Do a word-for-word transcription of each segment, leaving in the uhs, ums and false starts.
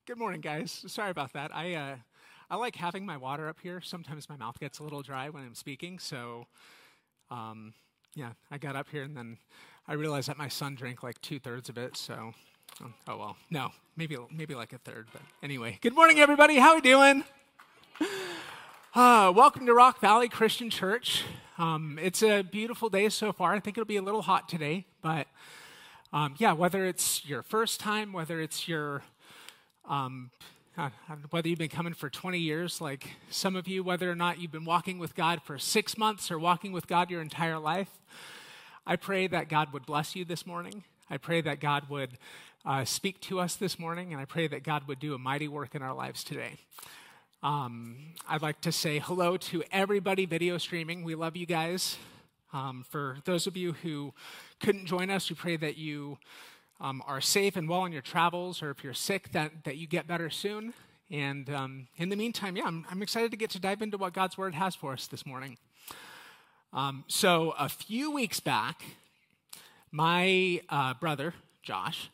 Good morning, guys. Sorry about that. I uh, I like having my water up here. Sometimes my mouth gets a little dry when I'm speaking, so um, yeah, I got up here and then I realized that my son drank like two thirds of it. So, um, oh well, no, maybe maybe like a third. But anyway, good morning, everybody. How we doing? Uh, welcome to Rock Valley Christian Church. Um, it's a beautiful day so far. I think it'll be a little hot today, but um, yeah, whether it's your first time, whether it's your Um, uh, whether you've been coming for twenty years, like some of you, whether or not you've been walking with God for six months or walking with God your entire life, I pray that God would bless you this morning. I pray that God would uh, speak to us this morning, and I pray that God would do a mighty work in our lives today. Um, I'd like to say hello to everybody video streaming. We love you guys. Um, for those of you who couldn't join us, we pray that you Um, are safe and well on your travels, or if you're sick, that, that you get better soon. And um, in the meantime, yeah, I'm, I'm excited to get to dive into what God's Word has for us this morning. Um, so a few weeks back, my uh, brother, Josh,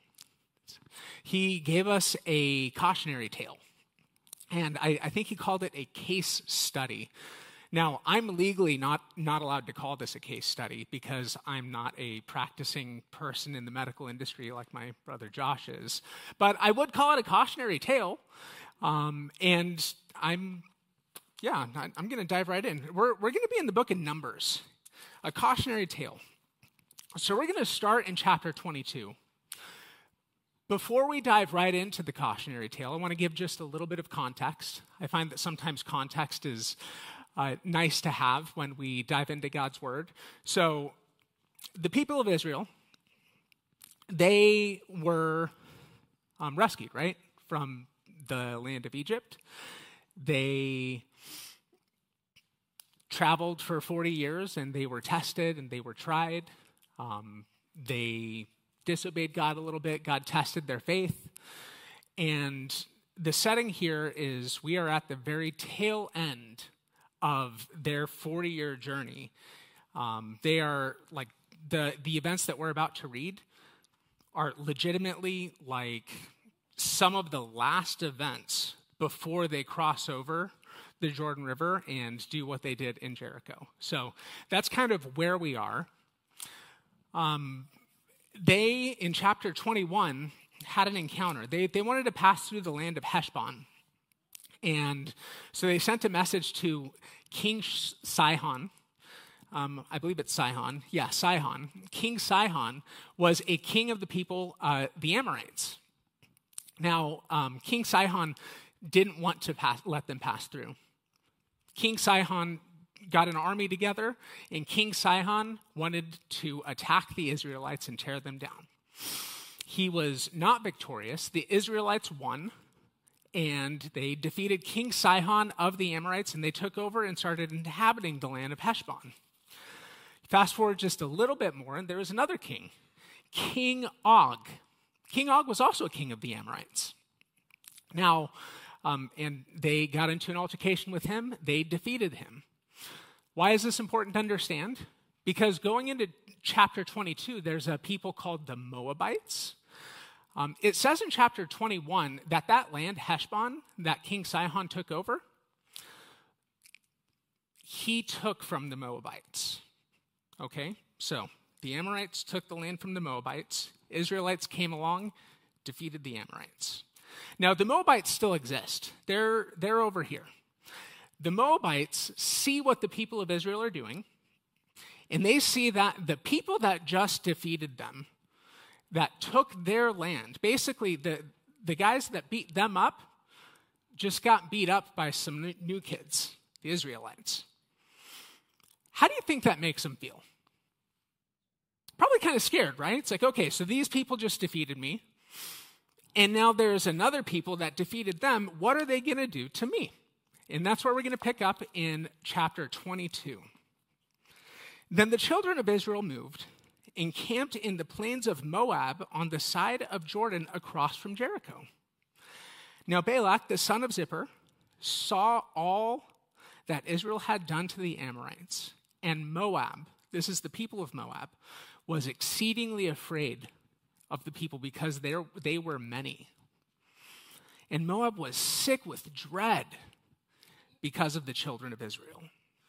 he gave us a cautionary tale. And I, I think he called it a case study. Now, I'm legally not, not allowed to call this a case study because I'm not a practicing person in the medical industry like my brother Josh is. But I would call it a cautionary tale. Um, and I'm, yeah, I'm going to dive right in. We're, we're going to be in the book of Numbers, a cautionary tale. So we're going to start in chapter twenty-two. Before we dive right into the cautionary tale, I want to give just a little bit of context. I find that sometimes context is Uh, nice to have when we dive into God's Word. So the people of Israel, they were um, rescued, right, from the land of Egypt. They traveled for forty years, and they were tested, and they were tried. Um, they disobeyed God a little bit. God tested their faith. And the setting here is we are at the very tail end of their forty-year journey. Um, they are like the the events that we're about to read are legitimately like some of the last events before they cross over the Jordan River and do what they did in Jericho. So that's kind of where we are. Um, they, in chapter twenty-one, had an encounter. They, they wanted to pass through the land of Heshbon. And so they sent a message to King Sihon. Um, I believe it's Sihon. Yeah, Sihon. King Sihon was a king of the people, uh, the Amorites. Now, um, King Sihon didn't want to pass, let them pass through. King Sihon got an army together, and King Sihon wanted to attack the Israelites and tear them down. He was not victorious. The Israelites won. And they defeated King Sihon of the Amorites, and they took over and started inhabiting the land of Heshbon. Fast forward just a little bit more, and there was another king, King Og. King Og was also a king of the Amorites. Now, um, and they got into an altercation with him. They defeated him. Why is this important to understand? Because going into chapter twenty-two, there's a people called the Moabites. Um, it says in chapter twenty-one that that land, Heshbon, that King Sihon took over, he took from the Moabites. Okay, so the Amorites took the land from the Moabites. Israelites came along, defeated the Amorites. Now, the Moabites still exist. They're, they're over here. The Moabites see what the people of Israel are doing, and they see that the people that just defeated them, that took their land. Basically, the, the guys that beat them up just got beat up by some new kids, the Israelites. How do you think that makes them feel? Probably kind of scared, right? It's like, okay, so these people just defeated me, and now there's another people that defeated them. What are they going to do to me? And that's where we're going to pick up in chapter twenty-two. Then the children of Israel moved, encamped in the plains of Moab on the side of Jordan across from Jericho. Now Balak, the son of Zippor, saw all that Israel had done to the Amorites, and Moab, this is the people of Moab, was exceedingly afraid of the people because they they were many. And Moab was sick with dread because of the children of Israel.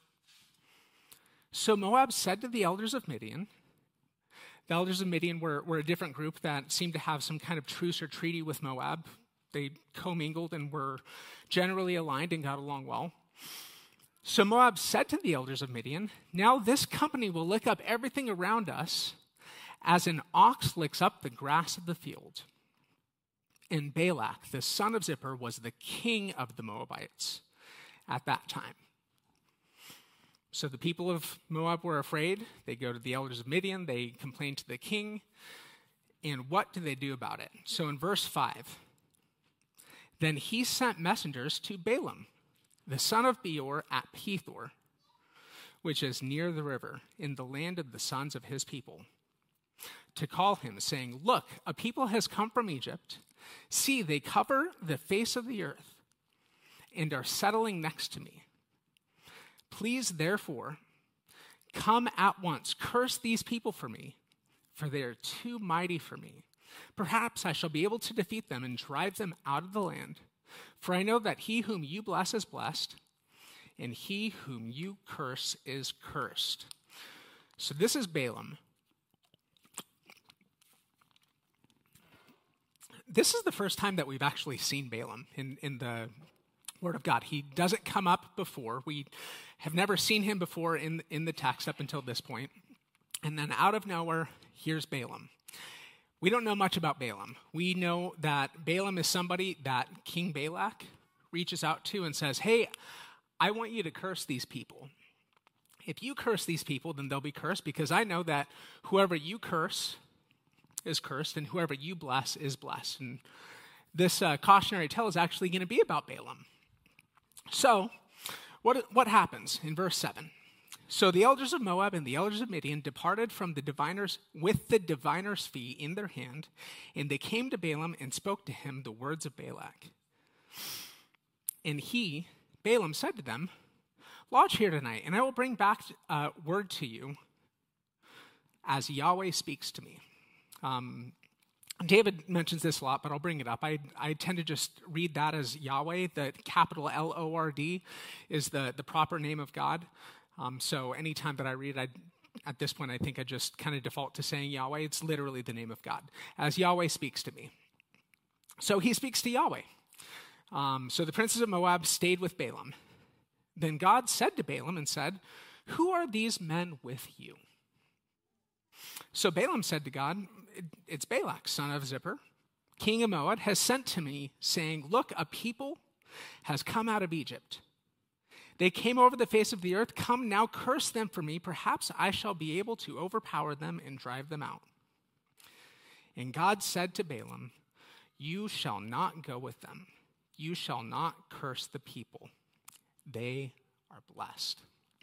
So Moab said to the elders of Midian, the elders of Midian were, were a different group that seemed to have some kind of truce or treaty with Moab. They commingled and were generally aligned and got along well. So Moab said to the elders of Midian, now this company will lick up everything around us as an ox licks up the grass of the field. And Balak, the son of Zippor, was the king of the Moabites at that time. So the people of Moab were afraid. They go to the elders of Midian. They complain to the king. And what do they do about it? So in verse five, then he sent messengers to Balaam, the son of Beor, at Pethor, which is near the river, in the land of the sons of his people, to call him, saying, look, a people has come from Egypt. See, they cover the face of the earth and are settling next to me. Please, therefore, come at once, curse these people for me, for they are too mighty for me. Perhaps I shall be able to defeat them and drive them out of the land. For I know that he whom you bless is blessed, and he whom you curse is cursed. So this is Balaam. This is the first time that we've actually seen Balaam in, in the Word of God. He doesn't come up before. We have never seen him before in, in the text up until this point. And then out of nowhere, here's Balaam. We don't know much about Balaam. We know that Balaam is somebody that King Balak reaches out to and says, hey, I want you to curse these people. If you curse these people, then they'll be cursed, because I know that whoever you curse is cursed, and whoever you bless is blessed. And this uh, cautionary tale is actually going to be about Balaam. So, what, what happens in verse seven? So the elders of Moab and the elders of Midian departed from the diviners with the diviner's fee in their hand, and they came to Balaam and spoke to him the words of Balak. And he, Balaam, said to them, lodge here tonight, and I will bring back uh, word to you as Yahweh speaks to me. Um, David mentions this a lot, but I'll bring it up. I, I tend to just read that as Yahweh. The capital L O R D is the, the proper name of God. Um, so anytime that I read, I, at this point, I think I just kind of default to saying Yahweh. It's literally the name of God, as Yahweh speaks to me. So he speaks to Yahweh. Um, so the princes of Moab stayed with Balaam. Then God said to Balaam and said, who are these men with you? So Balaam said to God, it's Balak, son of Zippor, king of Moab, has sent to me, saying, look, a people has come out of Egypt. They came over the face of the earth. Come now, curse them for me. Perhaps I shall be able to overpower them and drive them out. And God said to Balaam, you shall not go with them. You shall not curse the people. They are blessed.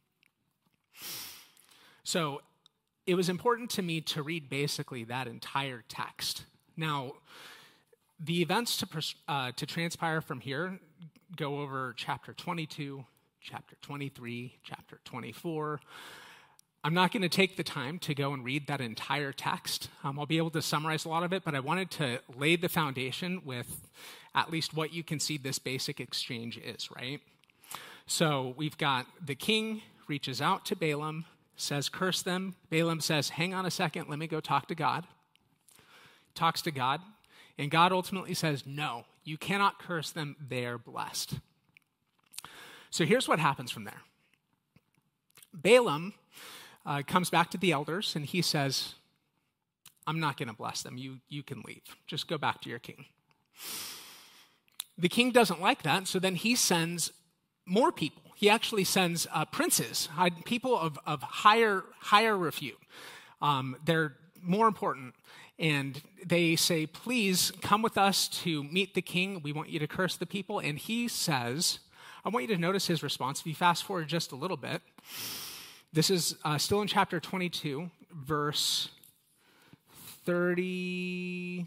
So it was important to me to read basically that entire text. Now, the events to, uh, to transpire from here go over chapter twenty-two, chapter twenty-three, chapter twenty-four. I'm not going to take the time to go and read that entire text. Um, I'll be able to summarize a lot of it, but I wanted to lay the foundation with at least what you can see this basic exchange is, right? So we've got the king reaches out to Balaam, says, curse them. Balaam says, hang on a second, let me go talk to God. Talks to God, and God ultimately says, no, you cannot curse them, they're blessed. So here's what happens from there. Balaam uh, comes back to the elders, and he says, I'm not going to bless them. You, you can leave. Just go back to your king. The king doesn't like that, so then he sends more people. He actually sends uh, princes, people of, of higher, higher repute. Um, they're more important. And they say, please come with us to meet the king. We want you to curse the people. And he says, I want you to notice his response. If you fast forward just a little bit, this is uh, still in chapter twenty-two, verse thirty-eight.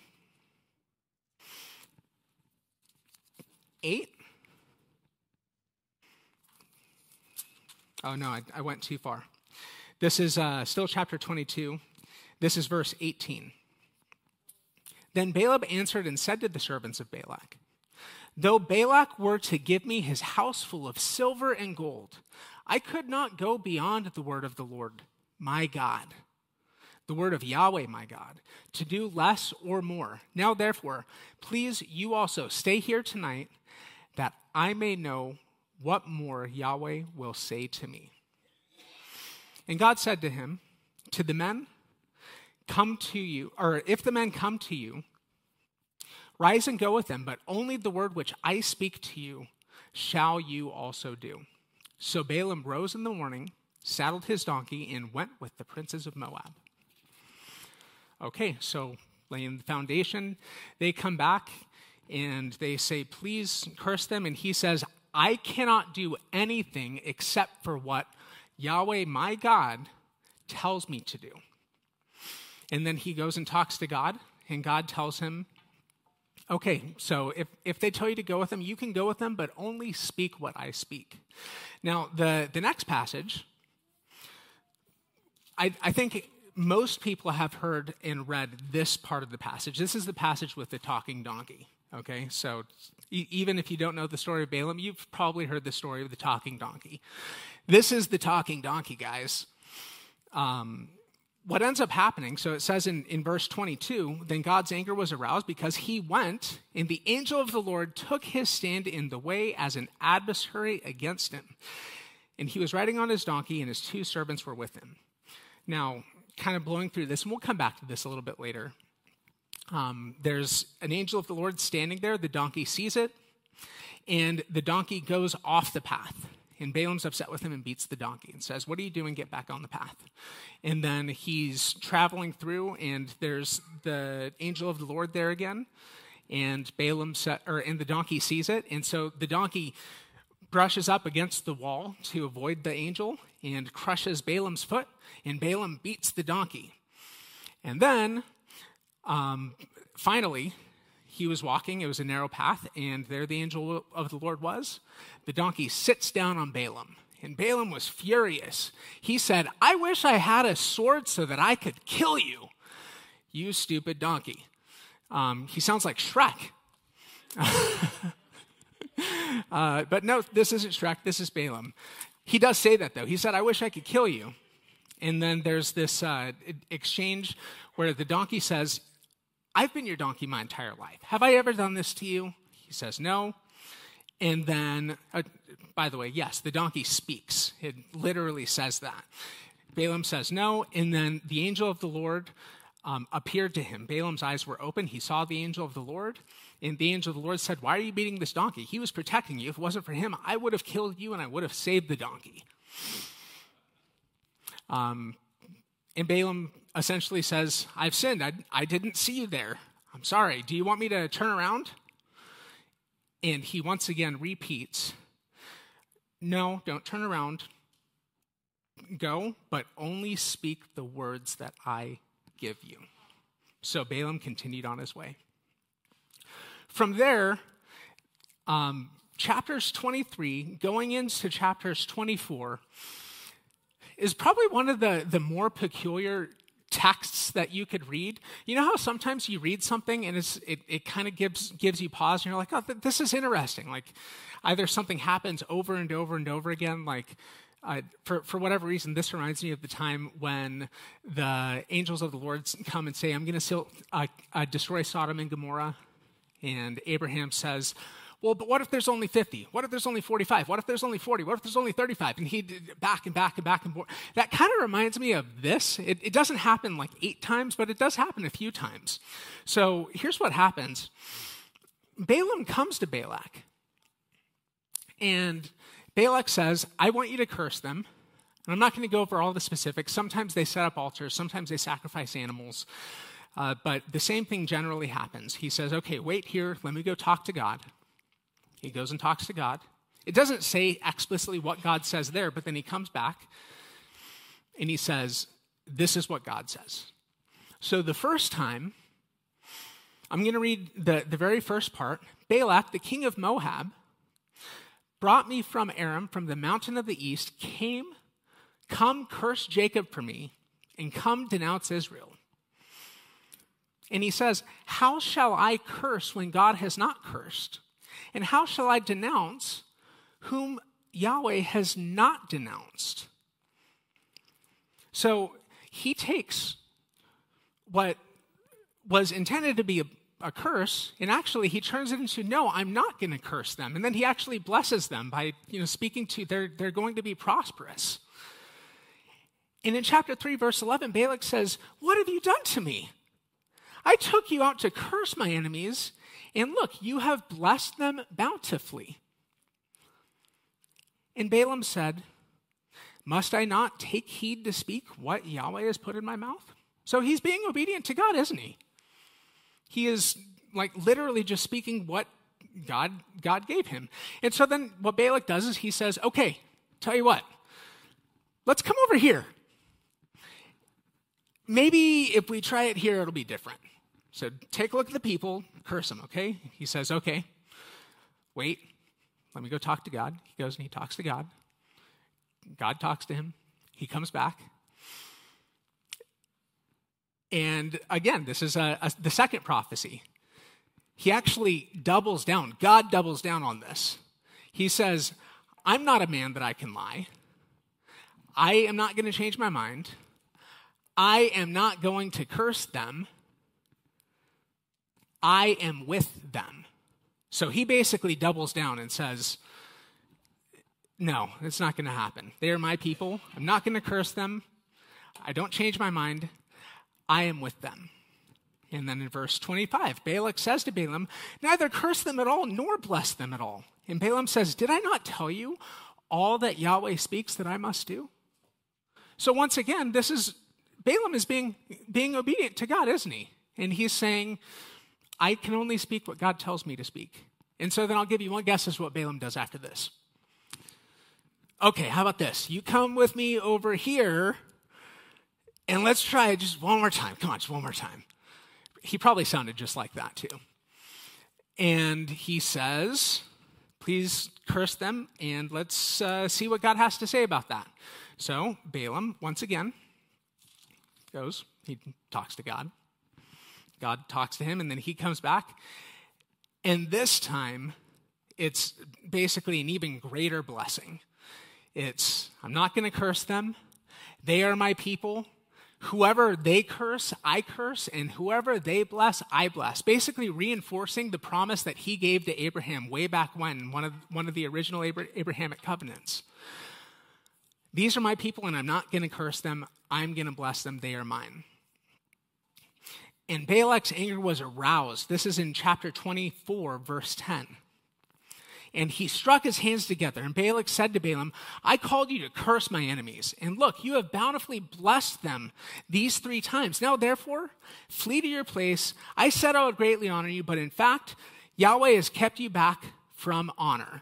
Oh, no, I, I went too far. This is uh, still chapter twenty-two. This is verse eighteen. Then Balaam answered and said to the servants of Balak, Though Balak were to give me his house full of silver and gold, I could not go beyond the word of the Lord, my God, the word of Yahweh, my God, to do less or more. Now, therefore, please you also stay here tonight, that I may know what more Yahweh will say to me. And God said to him, to the men, come to you, or if the men come to you, rise and go with them, but only the word which I speak to you shall you also do. So Balaam rose in the morning, saddled his donkey, and went with the princes of Moab. Okay, so laying the foundation, they come back and they say, please curse them. And he says, I cannot do anything except for what Yahweh, my God, tells me to do. And then he goes and talks to God, and God tells him, okay, so if, if they tell you to go with them, you can go with them, but only speak what I speak. Now, the, the next passage, I, I think most people have heard and read this part of the passage. This is the passage with the talking donkey, okay? So e- even if you don't know the story of Balaam, you've probably heard the story of the talking donkey. This is the talking donkey, guys. Um, what ends up happening, so it says in, in verse twenty-two, then God's anger was aroused because he went, and the angel of the Lord took his stand in the way as an adversary against him. And he was riding on his donkey, and his two servants were with him. Now, kind of blowing through this, and we'll come back to this a little bit later. Um, there's an angel of the Lord standing there. The donkey sees it, and the donkey goes off the path. And Balaam's upset with him and beats the donkey and says, what are you doing? Get back on the path. And then he's traveling through, and there's the angel of the Lord there again. And Balaam set, or and the donkey sees it. And so the donkey brushes up against the wall to avoid the angel and crushes Balaam's foot. And Balaam beats the donkey. And then, um, finally, he was walking. It was a narrow path, and there the angel of the Lord was. The donkey sits down on Balaam, and Balaam was furious. He said, I wish I had a sword so that I could kill you, you stupid donkey. Um, he sounds like Shrek. uh, but no, this isn't Shrek. This is Balaam. He does say that, though. He said, I wish I could kill you. And then there's this uh, exchange where the donkey says, I've been your donkey my entire life. Have I ever done this to you? He says, no. And then, uh, by the way, yes, the donkey speaks. It literally says that. Balaam says no, and then the angel of the Lord um, appeared to him. Balaam's eyes were open. He saw the angel of the Lord, and the angel of the Lord said, why are you beating this donkey? He was protecting you. If it wasn't for him, I would have killed you, and I would have saved the donkey. Um, and Balaam essentially says, I've sinned. I, I didn't see you there. I'm sorry. Do you want me to turn around? And he once again repeats, no, don't turn around. Go, but only speak the words that I give you. So Balaam continued on his way. From there, um, chapters twenty-three, going into chapters twenty-four, is probably one of the, the more peculiar texts that you could read. You know how sometimes you read something and it's, it, it kind of gives gives you pause and you're like, oh, th- this is interesting. Like either something happens over and over and over again, like uh, for, for whatever reason, this reminds me of the time when the angels of the Lord come and say, I'm going to uh, uh, destroy Sodom and Gomorrah. And Abraham says, well, but what if there's only fifty? What if there's only forty-five? What if there's only forty? What if there's only thirty-five? And he did back and back and back and forth. That kind of reminds me of this. It, it doesn't happen like eight times, but it does happen a few times. So here's what happens. Balaam comes to Balak. And Balak says, I want you to curse them. And I'm not going to go over all the specifics. Sometimes they set up altars. Sometimes they sacrifice animals. Uh, but the same thing generally happens. He says, okay, wait here. Let me go talk to God. He goes and talks to God. It doesn't say explicitly what God says there, but then he comes back and he says, this is what God says. So the first time, I'm going to read the, the very first part. Balak, the king of Moab, brought me from Aram, from the mountain of the east, came, come curse Jacob for me, and come denounce Israel. And he says, how shall I curse when God has not cursed? And how shall I denounce whom Yahweh has not denounced? So he takes what was intended to be a, a curse, and actually he turns it into, no, I'm not going to curse them. And then he actually blesses them by, you know, speaking to, they're, they're going to be prosperous. And in chapter three, verse eleven, Balak says, what have you done to me? I took you out to curse my enemies, and look, you have blessed them bountifully. And Balaam said, must I not take heed to speak what Yahweh has put in my mouth? So he's being obedient to God, isn't he? He is like literally just speaking what God, God gave him. And so then what Balak does is he says, okay, tell you what, let's come over here. Maybe if we try it here, it'll be different. So take a look at the people, curse them, okay? He says, okay, wait, let me go talk to God. He goes and he talks to God. God talks to him. He comes back. And again, this is a, a, the second prophecy. He actually doubles down. God doubles down on this. He says, I'm not a man that I can lie. I am not going to change my mind. I am not going to curse them. I am with them. So he basically doubles down and says, no, it's not going to happen. They are my people. I'm not going to curse them. I don't change my mind. I am with them. And then in verse twenty-five, Balak says to Balaam, neither curse them at all, nor bless them at all. And Balaam says, did I not tell you all that Yahweh speaks that I must do? So once again, this is, Balaam is being, being obedient to God, isn't he? And he's saying, I can only speak what God tells me to speak. And so then I'll give you one guess as to what Balaam does after this. Okay, how about this? You come with me over here, and let's try it just one more time. Come on, just one more time. He probably sounded just like that too. And he says, please curse them, and let's uh, see what God has to say about that. So Balaam, once again, goes, he talks to God. God talks to him, and then he comes back. And this time, it's basically an even greater blessing. It's, I'm not going to curse them. They are my people. Whoever they curse, I curse, and whoever they bless, I bless. Basically reinforcing the promise that he gave to Abraham way back when, one of, one of the original Abrahamic covenants. These are my people, and I'm not going to curse them. I'm going to bless them. They are mine. And Balak's anger was aroused. This is in chapter twenty-four, verse ten. And he struck his hands together, and Balak said to Balaam, I called you to curse my enemies, and look, you have bountifully blessed them these three times. Now, therefore, flee to your place. I said I would greatly honor you, but in fact, Yahweh has kept you back from honor.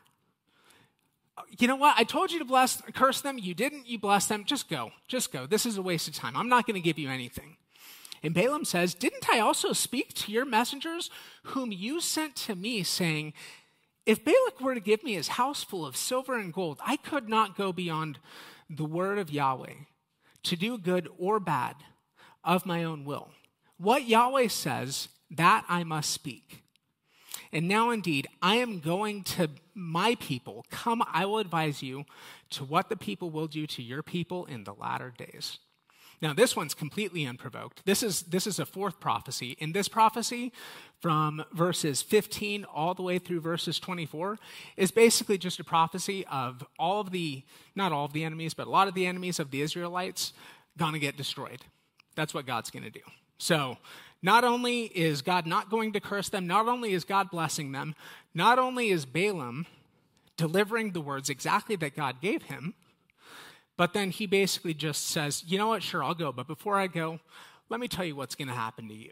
You know what? I told you to bless, curse them. You didn't. You blessed them. Just go. Just go. This is a waste of time. I'm not going to give you anything. And Balaam says, didn't I also speak to your messengers whom you sent to me, saying, if Balak were to give me his house full of silver and gold, I could not go beyond the word of Yahweh to do good or bad of my own will. What Yahweh says, that I must speak. And now indeed, I am going to my people. Come, I will advise you to what the people will do to your people in the latter days. Now, this one's completely unprovoked. This is, this is a fourth prophecy. In this prophecy, from verses fifteen all the way through verses twenty-four, is basically just a prophecy of all of the, not all of the enemies, but a lot of the enemies of the Israelites going to get destroyed. That's what God's going to do. So, not only is God not going to curse them, not only is God blessing them, not only is Balaam delivering the words exactly that God gave him, but then he basically just says, you know what, sure, I'll go. But before I go, let me tell you what's going to happen to you.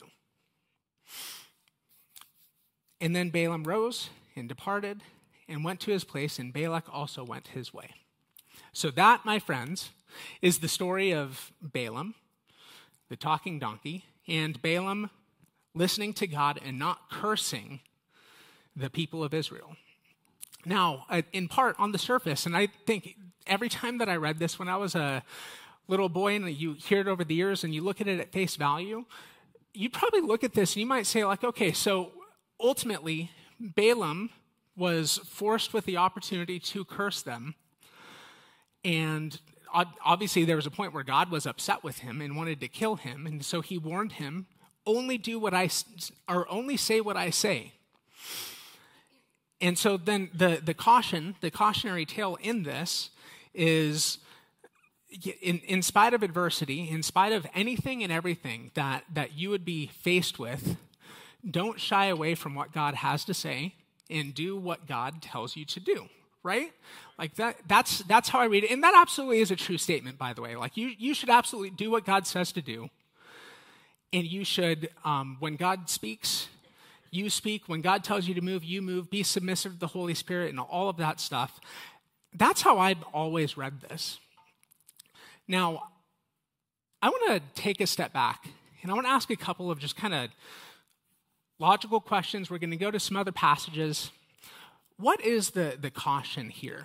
And then Balaam rose and departed and went to his place, and Balak also went his way. So that, my friends, is the story of Balaam, the talking donkey, and Balaam listening to God and not cursing the people of Israel. Now, in part, on the surface, and I think every time that I read this when I was a little boy and you hear it over the years and you look at it at face value, you probably look at this and you might say like, okay, so ultimately Balaam was forced with the opportunity to curse them. And obviously there was a point where God was upset with him and wanted to kill him. And so he warned him, only do what I, or only say what I say. And so then the, the caution, the cautionary tale in this is, in, in spite of adversity, in spite of anything and everything that, that you would be faced with, don't shy away from what God has to say and do what God tells you to do, right? Like that, that's, that's how I read it. And that absolutely is a true statement, by the way. Like you, you should absolutely do what God says to do. And you should, um, when God speaks, you speak. When God tells you to move, you move. Be submissive to the Holy Spirit and all of that stuff. That's how I've always read this. Now, I want to take a step back, and I want to ask a couple of just kind of logical questions. We're going to go to some other passages. What is the, the caution here?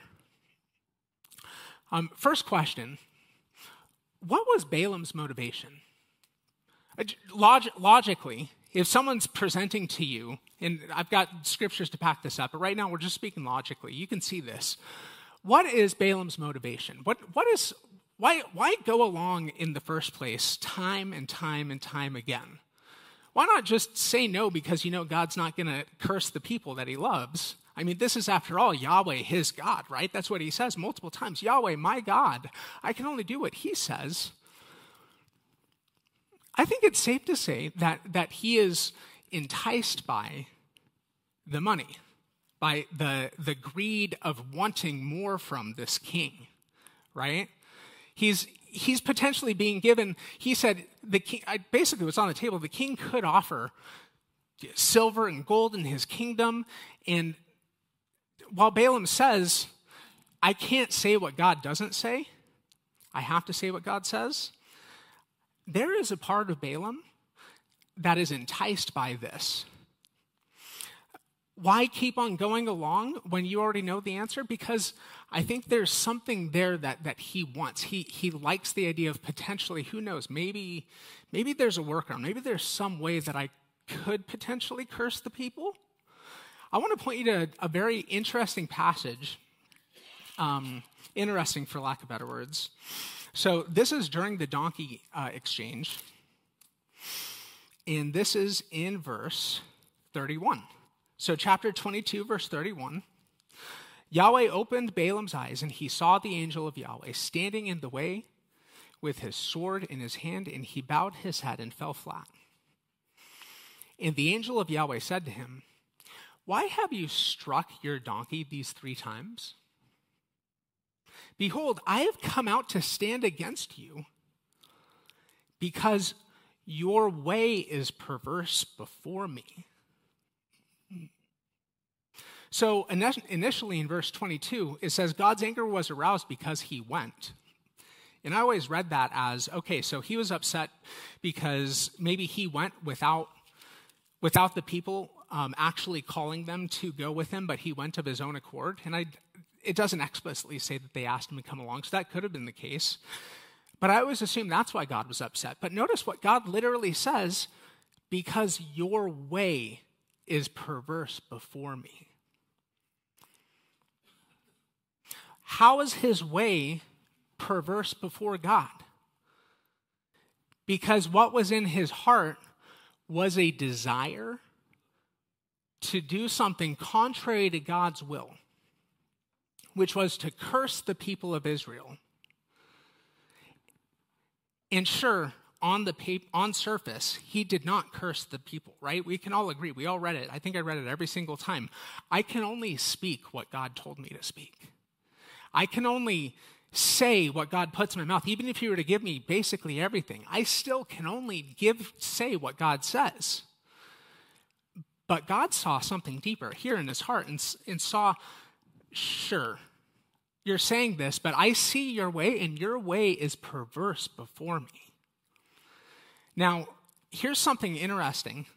Um, first question, what was Balaam's motivation? Log- logically, if someone's presenting to you, and I've got scriptures to back this up, but right now we're just speaking logically. You can see this. What is Balaam's motivation? What what is why why go along in the first place time and time and time again? Why not just say no because you know God's not going to curse the people that he loves? I mean, this is, after all, Yahweh, his God, right? That's what he says multiple times. Yahweh, my God, I can only do what he says. I think it's safe to say that, that he is enticed by the money, by the, the greed of wanting more from this king, right? He's, he's potentially being given, he said, the king, I, basically what's on the table, the king could offer silver and gold in his kingdom, and while Balaam says, I can't say what God doesn't say, I have to say what God says, there is a part of Balaam that is enticed by this. Why keep on going along when you already know the answer? Because I think there's something there that, that he wants. He, he likes the idea of potentially, who knows, maybe, maybe there's a workaround. Maybe there's some way that I could potentially curse the people. I want to point you to a very interesting passage, um, interesting for lack of better words. So this is during the donkey uh, exchange, and this is in verse thirty-one. So chapter twenty-two, verse thirty-one, Yahweh opened Balaam's eyes, and he saw the angel of Yahweh standing in the way with his sword in his hand, and he bowed his head and fell flat. And the angel of Yahweh said to him, why have you struck your donkey these three times? Behold, I have come out to stand against you because your way is perverse before me. So initially in verse twenty-two, it says God's anger was aroused because he went. And I always read that as, okay, so he was upset because maybe he went without, without the people um, actually calling them to go with him, but he went of his own accord. And I, it doesn't explicitly say that they asked him to come along, so that could have been the case. But I always assume that's why God was upset. But notice what God literally says, because your way is perverse before me. How is his way perverse before God? Because what was in his heart was a desire to do something contrary to God's will, which was to curse the people of Israel. And sure, on the pap- on surface, he did not curse the people, right? We can all agree. We all read it. I think I read it every single time. I can only speak what God told me to speak. I can only say what God puts in my mouth. Even if he were to give me basically everything, I still can only give, say what God says. But God saw something deeper here in his heart and, and saw, sure, you're saying this, but I see your way, and your way is perverse before me. Now, here's something interesting.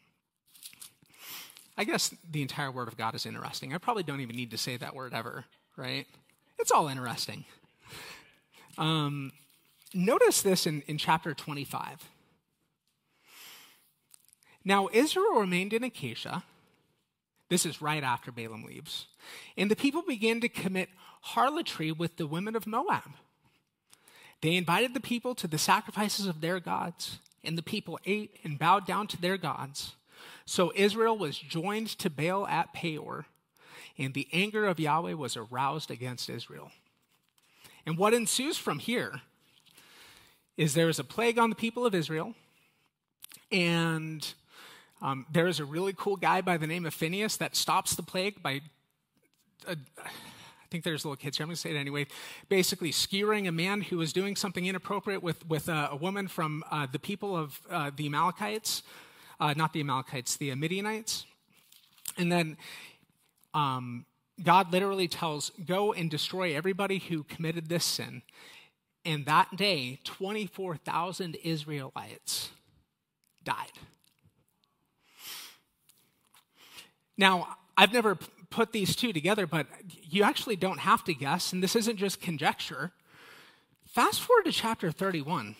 I guess the entire word of God is interesting. I probably don't even need to say that word ever, right? It's all interesting. Um, notice this in, in chapter twenty-five. Now, Israel remained in Acacia. This is right after Balaam leaves. And the people began to commit harlotry with the women of Moab. They invited the people to the sacrifices of their gods, and the people ate and bowed down to their gods. So Israel was joined to Baal at Peor, and the anger of Yahweh was aroused against Israel. And what ensues from here is there is a plague on the people of Israel, and um, there is a really cool guy by the name of Phinehas that stops the plague by, uh, I think there's little kids here, I'm going to say it anyway, basically skewering a man who was doing something inappropriate with, with uh, a woman from uh, the people of uh, the Amalekites, uh, not the Amalekites, the Midianites. And then um, God literally tells, go and destroy everybody who committed this sin. And that day, twenty-four thousand Israelites died. Now, I've never p- put these two together, but you actually don't have to guess, and this isn't just conjecture. Fast forward to chapter thirty-one.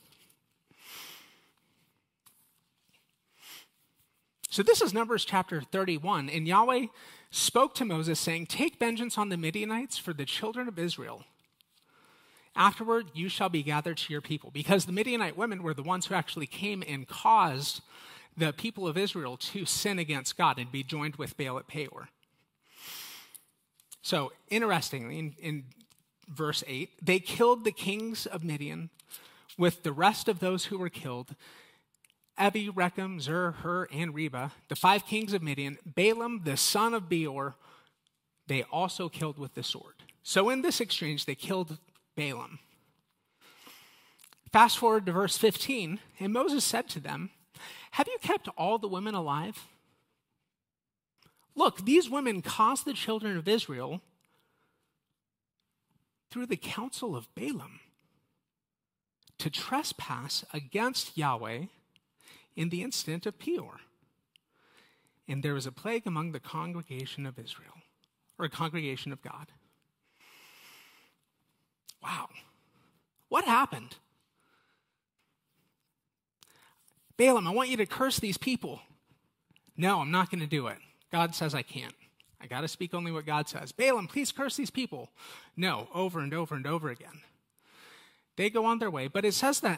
So this is Numbers chapter thirty-one, and Yahweh spoke to Moses, saying, take vengeance on the Midianites for the children of Israel. Afterward, you shall be gathered to your people. Because the Midianite women were the ones who actually came and caused the people of Israel to sin against God and be joined with Baal at Peor. So, interestingly, in, in verse eight, they killed the kings of Midian with the rest of those who were killed, Evi, Rechem, Zur, Hur, and Reba, the five kings of Midian. Balaam, the son of Beor, they also killed with the sword. So in this exchange, they killed Balaam. Fast forward to verse fifteen, and Moses said to them, have you kept all the women alive? Look, these women caused the children of Israel through the counsel of Balaam to trespass against Yahweh in the incident of Peor. And there was a plague among the congregation of Israel, or a congregation of God. Wow. What happened? Balaam, I want you to curse these people. No, I'm not going to do it. God says I can't. I got to speak only what God says. Balaam, please curse these people. No, over and over and over again. They go on their way, but it says that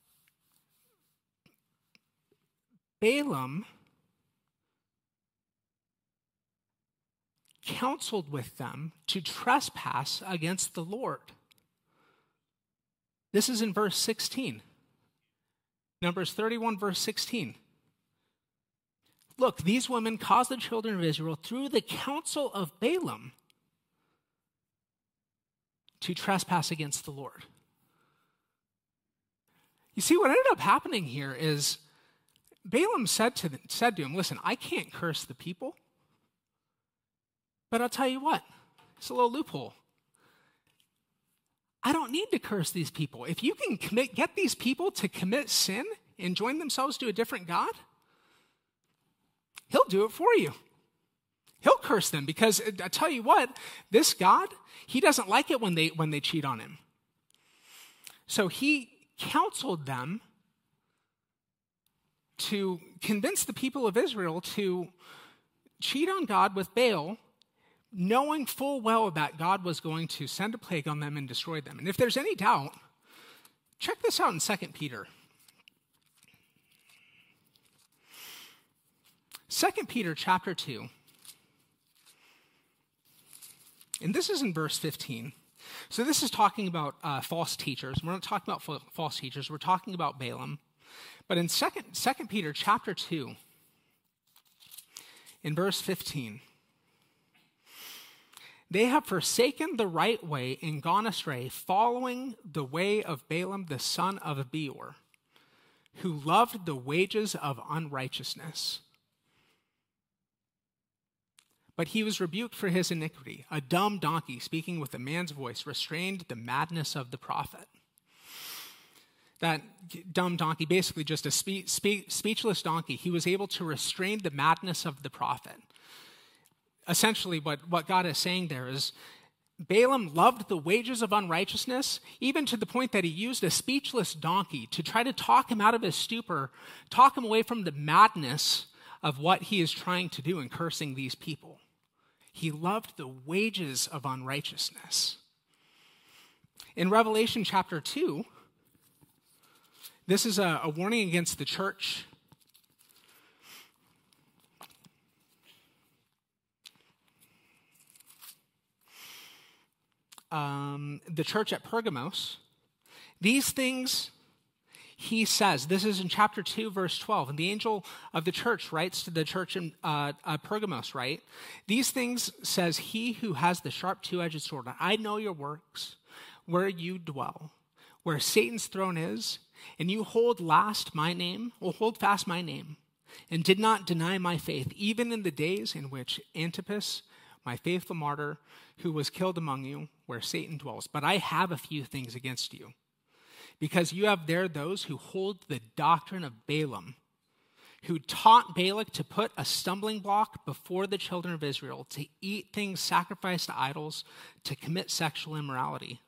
Balaam counseled with them to trespass against the Lord. This is in verse sixteen. Numbers thirty-one, verse sixteen. Look, these women caused the children of Israel through the counsel of Balaam to trespass against the Lord. You see, what ended up happening here is Balaam said to, them, said to him, listen, I can't curse the people, but I'll tell you what, it's a little loophole. I don't need to curse these people. If you can commit, get these people to commit sin and join themselves to a different God, he'll do it for you. He'll curse them because I tell you what, this God, he doesn't like it when they when they cheat on him. So he counseled them to convince the people of Israel to cheat on God with Baal, knowing full well that God was going to send a plague on them and destroy them. And if there's any doubt, check this out in Second Peter. Second Peter chapter two. And this is in verse fifteen. So this is talking about uh, false teachers. We're not talking about fa- false teachers. We're talking about Balaam. But in Second, Second Peter chapter two, in verse fifteen, they have forsaken the right way and gone astray, following the way of Balaam the son of Beor, who loved the wages of unrighteousness. But he was rebuked for his iniquity. A dumb donkey, speaking with a man's voice, restrained the madness of the prophet. That dumb donkey, basically just a spe- spe- speechless donkey, he was able to restrain the madness of the prophet. Essentially, what, what God is saying there is, Balaam loved the wages of unrighteousness, even to the point that he used a speechless donkey to try to talk him out of his stupor, talk him away from the madness of what he is trying to do in cursing these people. He loved the wages of unrighteousness. In Revelation chapter two, this is a, a warning against the church. Um, the church at Pergamos. These things he says, this is in chapter two, verse twelve, and the angel of the church writes to the church in uh, uh, Pergamos, right? These things says he who has the sharp two-edged sword. I know your works, where you dwell, where Satan's throne is, and you hold last my name, or hold fast my name, and did not deny my faith, even in the days in which Antipas, my faithful martyr, who was killed among you, where Satan dwells. But I have a few things against you, because you have there those who hold the doctrine of Balaam, who taught Balak to put a stumbling block before the children of Israel, to eat things sacrificed to idols, to commit sexual immorality.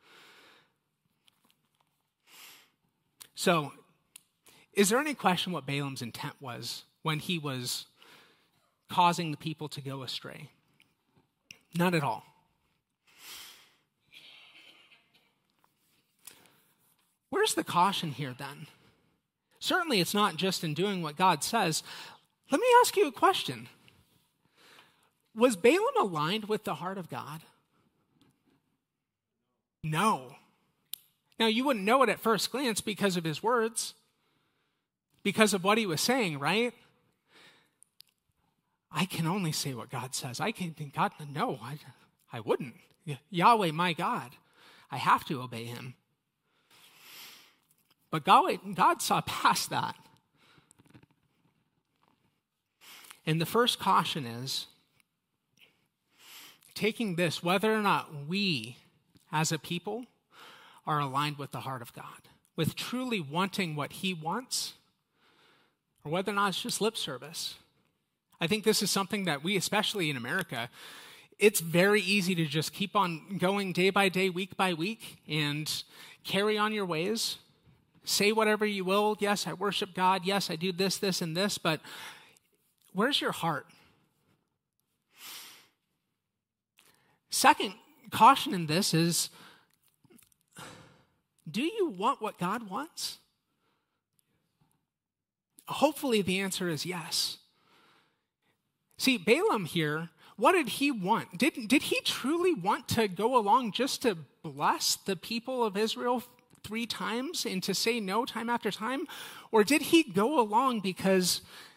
So, is there any question what Balaam's intent was when he was causing the people to go astray? Not at all. Where's the caution here then? Certainly it's not just in doing what God says. Let me ask you a question. Was Balaam aligned with the heart of God? No. Now, you wouldn't know it at first glance because of his words, because of what he was saying, right? I can only say what God says. I can, God, no, I, I wouldn't. Yahweh, my God, I have to obey him. But God, God saw past that. And the first caution is taking this, whether or not we as a people are aligned with the heart of God, with truly wanting what he wants, or whether or not it's just lip service. I think this is something that we, especially in America, it's very easy to just keep on going day by day, week by week, and carry on your ways. Say whatever you will. Yes, I worship God. Yes, I do this, this, and this, but where's your heart? Second caution in this is, do you want what God wants? Hopefully the answer is yes. See, Balaam here, what did he want? Did, did he truly want to go along just to bless the people of Israel three times and to say no time after time? Or did he go along because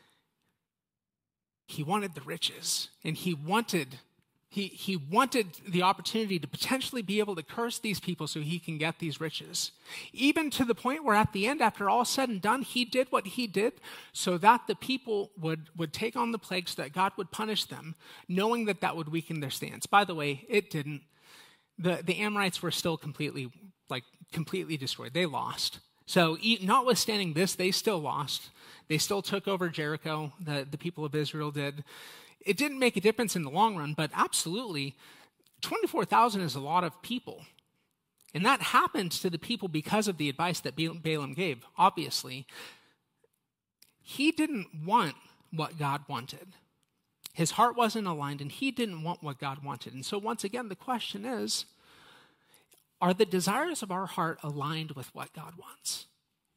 he wanted the riches and he wanted He, he wanted the opportunity to potentially be able to curse these people so he can get these riches? Even to the point where at the end, after all said and done, he did what he did so that the people would, would take on the plagues, so that God would punish them, knowing that that would weaken their stance. By the way, it didn't. The, the Amorites were still completely, like, completely destroyed. They lost. So notwithstanding this, they still lost. They still took over Jericho, the, the people of Israel did. It didn't make a difference in the long run, but absolutely, twenty-four thousand is a lot of people. And that happened to the people because of the advice that Balaam gave, obviously. He didn't want what God wanted. His heart wasn't aligned, and he didn't want what God wanted. And so once again, the question is, are the desires of our heart aligned with what God wants?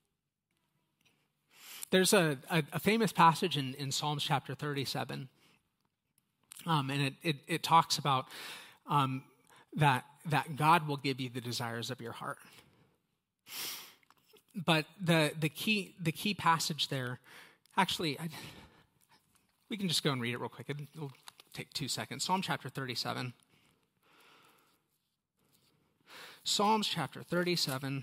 There's a, a, a famous passage in, in Psalms chapter thirty-seven. Um, and it, it, it talks about um, that, that God will give you the desires of your heart. But the, the, key, the key passage there, actually, I, we can just go and read it real quick. It'll take two seconds. Psalm chapter thirty-seven. Psalms chapter thirty-seven.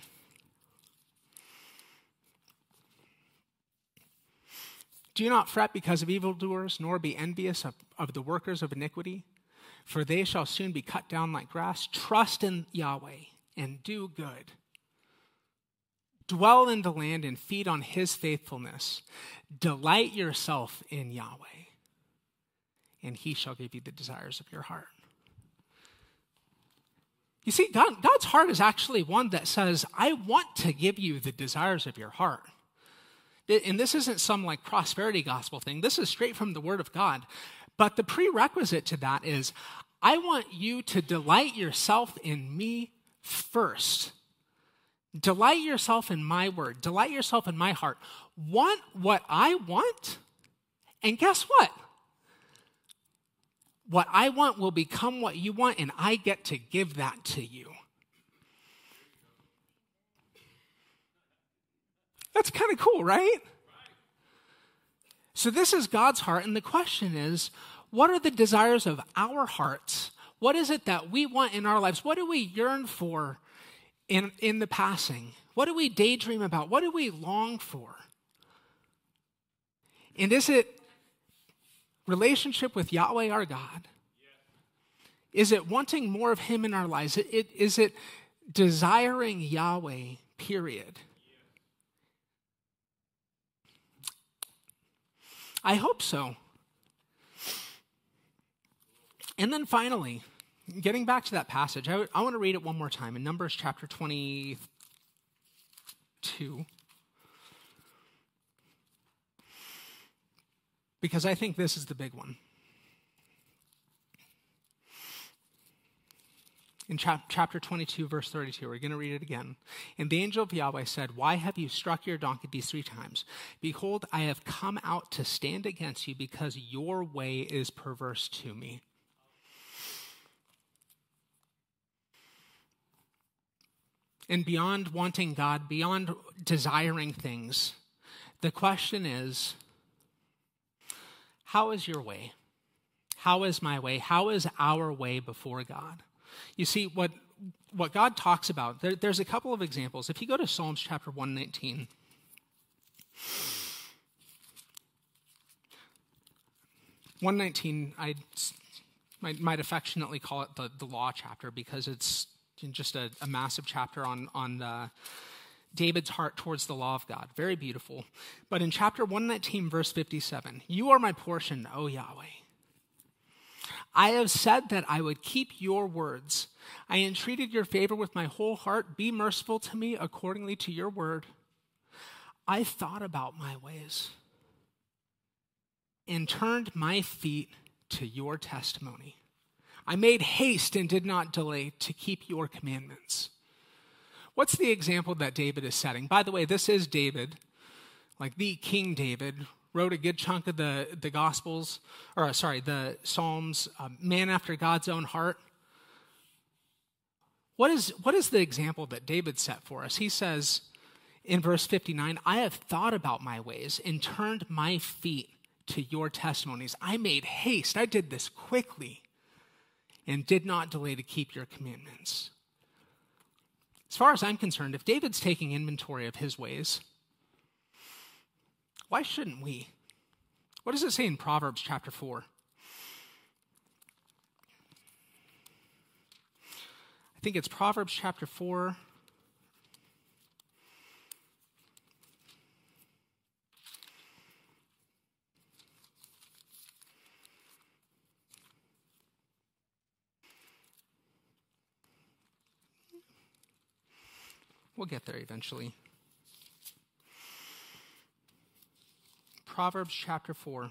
Do not fret because of evildoers, nor be envious of, of the workers of iniquity, for they shall soon be cut down like grass. Trust in Yahweh and do good. Dwell in the land and feed on his faithfulness. Delight yourself in Yahweh, and he shall give you the desires of your heart. You see, God, God's heart is actually one that says, I want to give you the desires of your heart. And this isn't some like prosperity gospel thing. This is straight from the Word of God. But the prerequisite to that is, I want you to delight yourself in me first. Delight yourself in my word. Delight yourself in my heart. Want what I want, and guess what? What I want will become what you want, and I get to give that to you. That's kind of cool, right? So this is God's heart, and the question is, what are the desires of our hearts? What is it that we want in our lives? What do we yearn for in, in the passing? What do we daydream about? What do we long for? And is it relationship with Yahweh our God? Is it wanting more of him in our lives? It, it, is it desiring Yahweh, period? I hope so. And then finally, getting back to that passage, I, I want to read it one more time in Numbers chapter twenty-two. Because I think this is the big one. In chap- chapter twenty-two, verse thirty-two, we're going to read it again. And the angel of Yahweh said, "Why have you struck your donkey these three times? Behold, I have come out to stand against you because your way is perverse to me." And beyond wanting God, beyond desiring things, the question is, how is your way? How is my way? How is our way before God? You see, what, what God talks about, there, there's a couple of examples. If you go to Psalms chapter one nineteen, one nineteen, I might, might affectionately call it the, the law chapter because it's just a, a massive chapter on, on uh, David's heart towards the law of God. Very beautiful. But in chapter one nineteen, verse fifty-seven, "You are my portion, O Yahweh. I have said that I would keep your words. I entreated your favor with my whole heart. Be merciful to me accordingly to your word. I thought about my ways and turned my feet to your testimony. I made haste and did not delay to keep your commandments." What's the example that David is setting? By the way, this is David, like the King David, wrote a good chunk of the, the Gospels, or sorry, the Psalms, uh, man after God's own heart. What is, what is the example that David set for us? He says in verse fifty-nine, "I have thought about my ways and turned my feet to your testimonies. I made haste. I did this quickly and did not delay to keep your commandments." As far as I'm concerned, if David's taking inventory of his ways, why shouldn't we? What does it say in Proverbs chapter four? I think it's Proverbs chapter four. We'll get there eventually. Proverbs chapter four,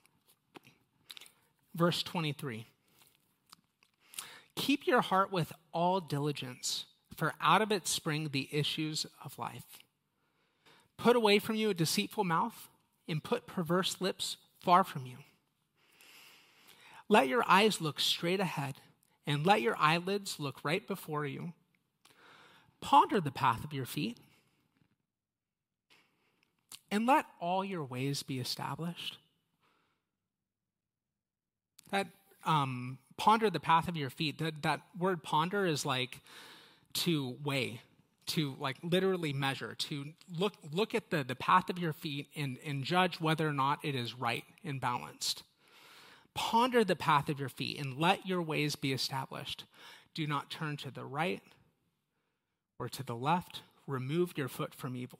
verse twenty-three. "Keep your heart with all diligence, for out of it spring the issues of life. Put away from you a deceitful mouth, and put perverse lips far from you. Let your eyes look straight ahead, and let your eyelids look right before you. Ponder the path of your feet, and let all your ways be established." That um, ponder the path of your feet, that, that word ponder is like to weigh, to like literally measure, to look look at the, the path of your feet and, and judge whether or not it is right and balanced. Ponder the path of your feet and let your ways be established. Do not turn to the right or to the left. Remove your foot from evil.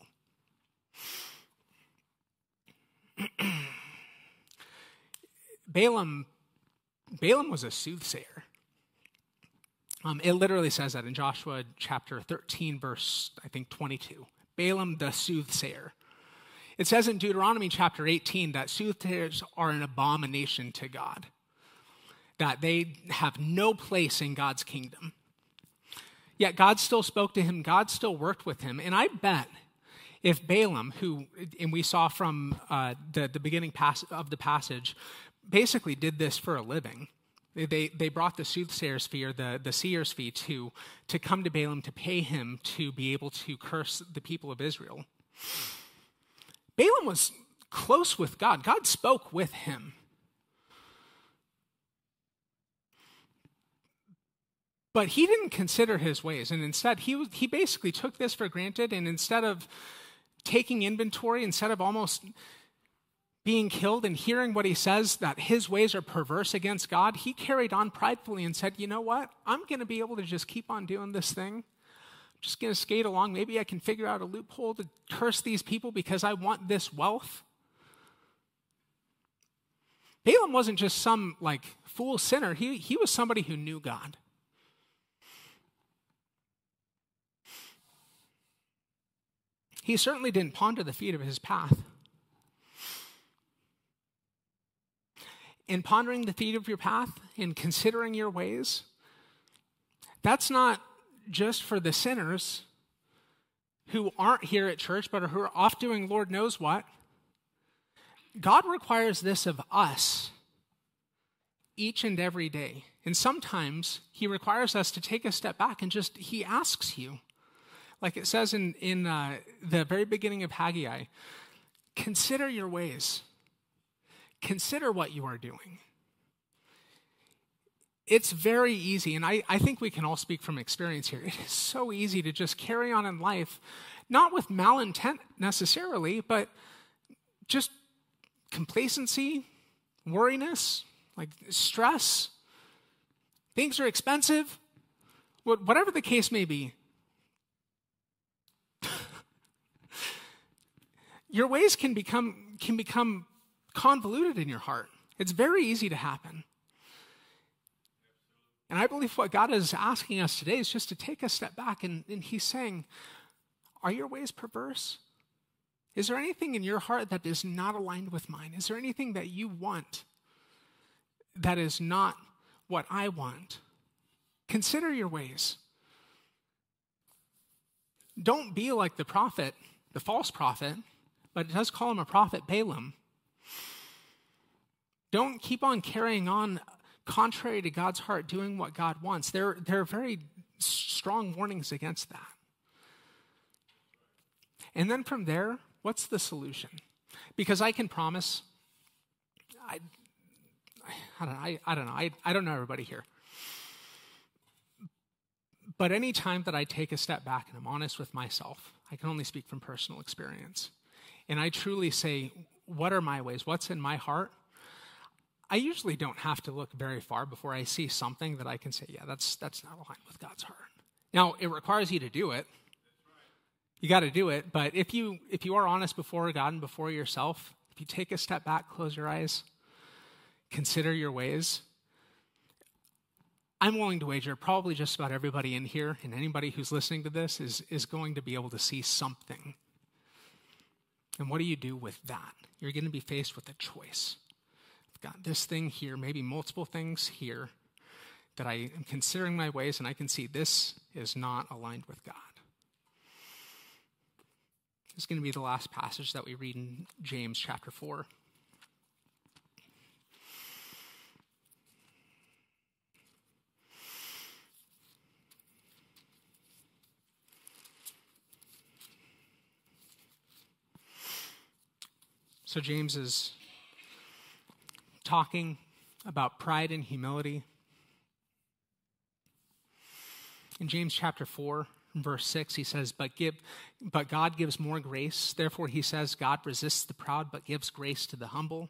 Balaam, Balaam was a soothsayer. Um, it literally says that in Joshua chapter thirteen, verse, I think, twenty-two. Balaam the soothsayer. It says in Deuteronomy chapter eighteen that soothsayers are an abomination to God, that they have no place in God's kingdom. Yet God still spoke to him, God still worked with him, and I bet if Balaam, who, and we saw from uh, the, the beginning pas- of the passage, basically did this for a living. They they brought the soothsayer's fee, or the, the seer's fee, to, to come to Balaam to pay him to be able to curse the people of Israel. Balaam was close with God. God spoke with him. But he didn't consider his ways, and instead he was, he basically took this for granted, and instead of taking inventory, instead of almost being killed and hearing what he says, that his ways are perverse against God, he carried on pridefully and said, you know what? I'm going to be able to just keep on doing this thing. I'm just going to skate along. Maybe I can figure out a loophole to curse these people because I want this wealth. Balaam wasn't just some like fool sinner. He, he was somebody who knew God. He certainly didn't ponder the feet of his path. In pondering the feet of your path, in considering your ways, that's not just for the sinners who aren't here at church but who are off doing Lord knows what. God requires this of us each and every day. And sometimes he requires us to take a step back and just, he asks you, like it says in, in uh, the very beginning of Haggai, consider your ways. Consider what you are doing. It's very easy, and I, I think we can all speak from experience here. It is so easy to just carry on in life, not with malintent necessarily, but just complacency, worriness, like stress. Things are expensive, whatever the case may be. Your ways can become can become convoluted in your heart. It's very easy to happen. And I believe what God is asking us today is just to take a step back, and, and he's saying, are your ways perverse? Is there anything in your heart that is not aligned with mine? Is there anything that you want that is not what I want? Consider your ways. Don't be like the prophet, the false prophet, but it does call him a prophet, Balaam. Don't keep on carrying on contrary to God's heart, doing what God wants. There, there are very strong warnings against that. And then from there, what's the solution? Because I can promise, I, I don't know, I, I don't know, I, I don't know everybody here. But any time that I take a step back and I'm honest with myself, I can only speak from personal experience. And I truly say, what are my ways? What's in my heart? I usually don't have to look very far before I see something that I can say, yeah, that's that's not aligned with God's heart. Now, it requires you to do it. You got to do it. But if you if you are honest before God and before yourself, if you take a step back, close your eyes, consider your ways, I'm willing to wager probably just about everybody in here and anybody who's listening to this is, is going to be able to see something. And what do you do with that? You're going to be faced with a choice. I've got this thing here, maybe multiple things here that I am considering my ways, and I can see this is not aligned with God. This is going to be the last passage that we read in James chapter four. So James is talking about pride and humility. In James chapter four, verse six, he says, but give, but God gives more grace. Therefore, he says, God resists the proud, but gives grace to the humble.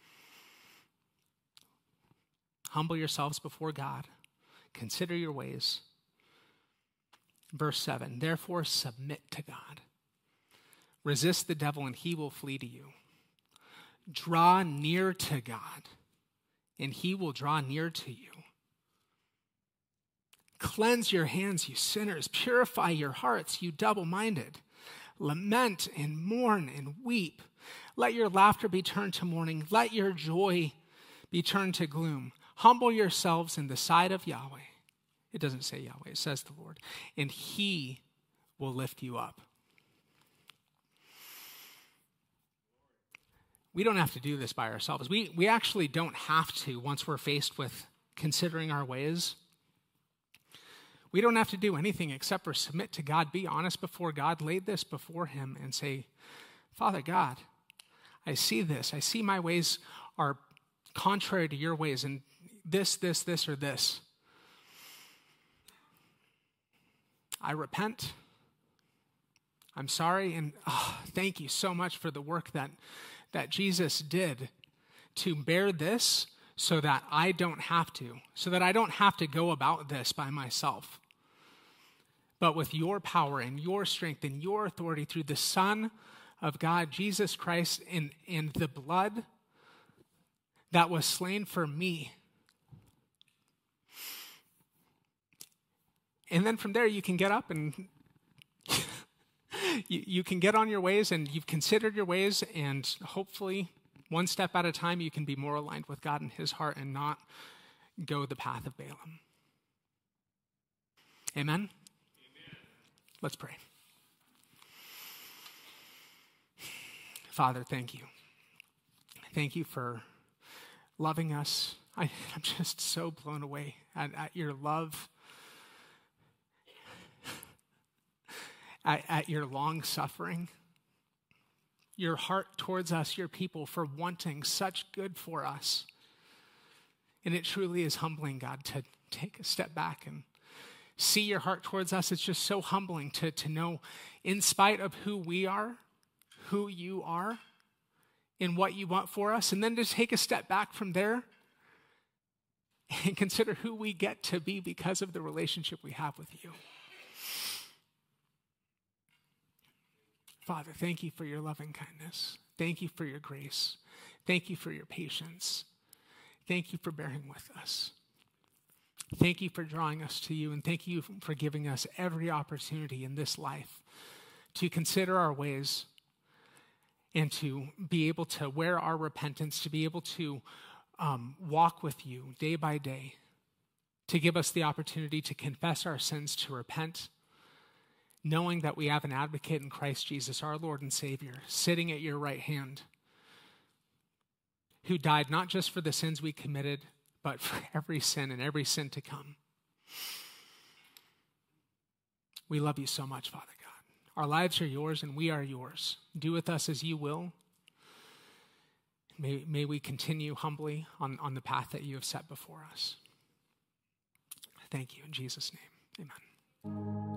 Humble yourselves before God. Consider your ways. Verse seven, therefore submit to God. Resist the devil, and he will flee to you. Draw near to God, and he will draw near to you. Cleanse your hands, you sinners. Purify your hearts, you double-minded. Lament and mourn and weep. Let your laughter be turned to mourning. Let your joy be turned to gloom. Humble yourselves in the sight of Yahweh. It doesn't say Yahweh, it says the Lord. And he will lift you up. We don't have to do this by ourselves. We, we actually don't have to once we're faced with considering our ways. We don't have to do anything except for submit to God, be honest before God, lay this before him and say, Father God, I see this. I see my ways are contrary to your ways and this, this, this, or this. I repent. I'm sorry. And oh, thank you so much for the work that, that Jesus did to bear this so that I don't have to, so that I don't have to go about this by myself. But with your power and your strength and your authority through the Son of God, Jesus Christ, and, and the blood that was slain for me. And then from there, you can get up and you, you can get on your ways, and you've considered your ways, and hopefully, one step at a time, you can be more aligned with God and his heart and not go the path of Balaam. Amen? Amen. Let's pray. Father, thank you. Thank you for loving us. I, I'm just so blown away at, at your love, at, at your long suffering, your heart towards us, your people, for wanting such good for us. And it truly is humbling, God, to take a step back and see your heart towards us. It's just so humbling to, to know, in spite of who we are, who you are, and what you want for us, and then to take a step back from there and consider who we get to be because of the relationship we have with you. Father, thank you for your loving kindness. Thank you for your grace. Thank you for your patience. Thank you for bearing with us. Thank you for drawing us to you, and thank you for giving us every opportunity in this life to consider our ways and to be able to wear our repentance, to be able to um, walk with you day by day, to give us the opportunity to confess our sins, to repent, knowing that we have an advocate in Christ Jesus, our Lord and Savior, sitting at your right hand, who died not just for the sins we committed, but for every sin and every sin to come. We love you so much, Father God. Our lives are yours and we are yours. Do with us as you will. May, may we continue humbly on, on the path that you have set before us. Thank you in Jesus' name. Amen.